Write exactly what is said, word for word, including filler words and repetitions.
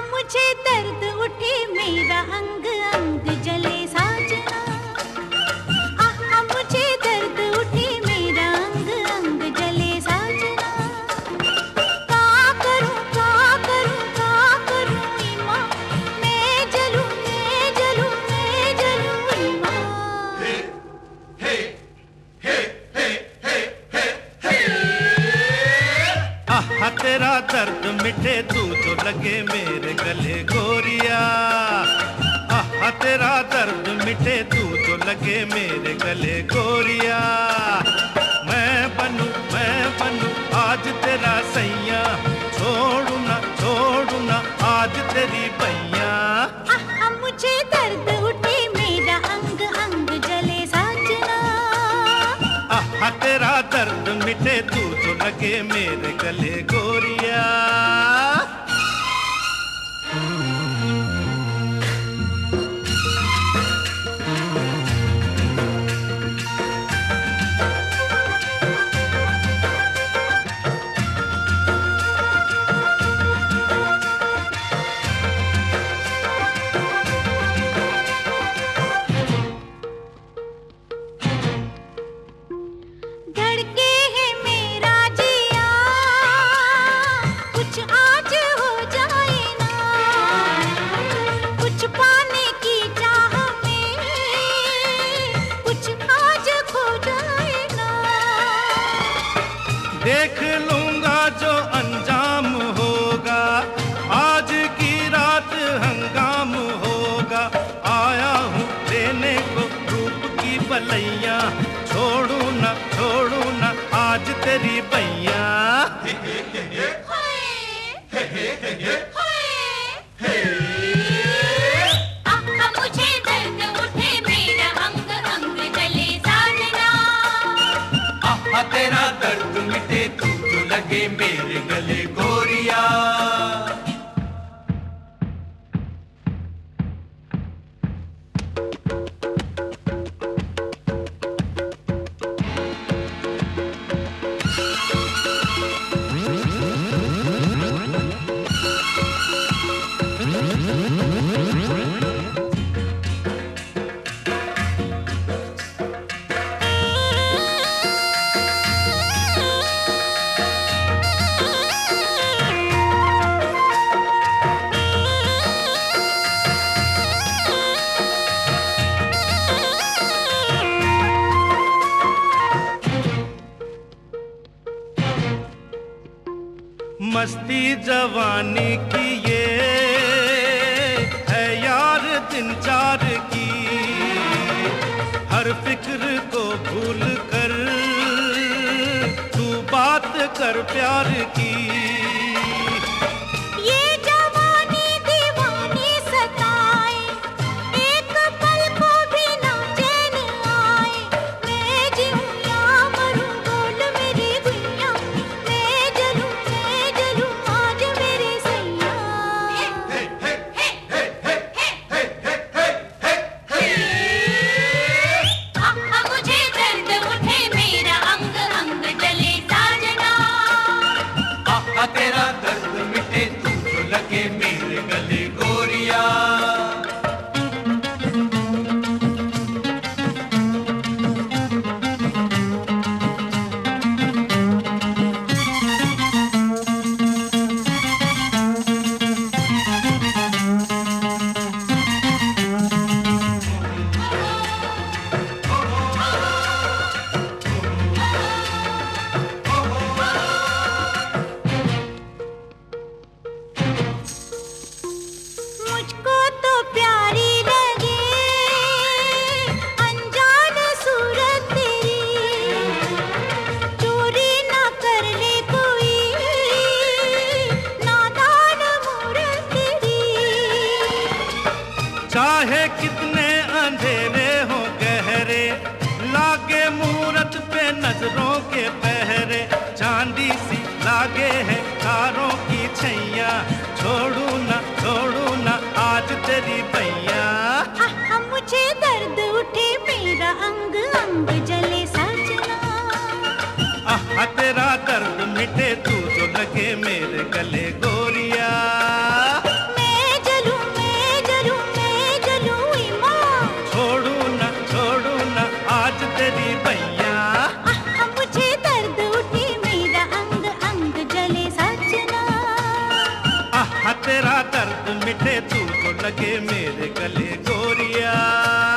मुझे दर्द उठे मेरा अंग अंग जले साजना। आहा मुझे दर्द उठे मेरा अंग अंग जले साजना। का करूं का करूं का करूं ईमा, मैं जलूं मैं जलूं मैं जलूं ईमा। हे हे हे हे हे हे आहा तेरा दर्द मिटे तू जो लगे मेरे गले गोरिया। आहा तेरा दर्द मिटे तू जो लगे मेरे गले गोरिया। मैं बनूं मैं बनूं आज तेरा सैया, छोड़ू ना छोड़ू ना आज तेरी बैया। आहा मुझे दर्द उठे मेरा अंग अंग जले साजना। आहा तेरा दर्द मिटे तू जो लगे मेरे गले गोरिया। धड़के है मेरा जिया, कुछ आज हो जाए ना। कुछ पाने की चाह में कुछ आज खो जाए ना। देख लूंगा जो अंजाम होगा, आज की रात हंगाम होगा। आया हूँ लेने को रूप की बलैया, छोड़ू ना छोड़ू ना आज तेरी बैया। आहा मुझे दर्द उठे मेरा अंग अंग जले साजना। आहा तेरा दर्द मिटे तू जो लगे मेरे गले गोरिया। मस्ती जवानी की ये है यार दिन चार की। हर फिक्र को भूल कर तू बात कर प्यार की। ये जवानी दीवानी सताए, एक पल को भी ना चैन आए। मैं जीऊं या मरूं बोल मेरी गुइया, मैं जलूं मैं जलूं आज मेरे सैया। आहा मुझे दर्द उठे मेरा अंग अंग जले साजना। आहा तेरा दर्द मिटे तू जो लगे मेरे गले गोरिया। मुझको तो प्यारी लगे अनजान सूरत तेरी। चोरी ना कर ले कोई नादान मूरत तेरी। चाहे कितने अंधेरे हो गहरे, लागे मूरत पे नजरों के पहरे। चांदी सी लागे है कारों की छैया, छोड़ू ना छोड़ू ना आज तेरी बैया। आहा मुझे दर्द उठे मेरा अंग अंग जले साजना। आहा तेरा दर्द मिटे तू जो लगे मेरे गले गोरिया। मैं तेरा दर्द मिटे तू जो लगे मेरे गले गोरिया।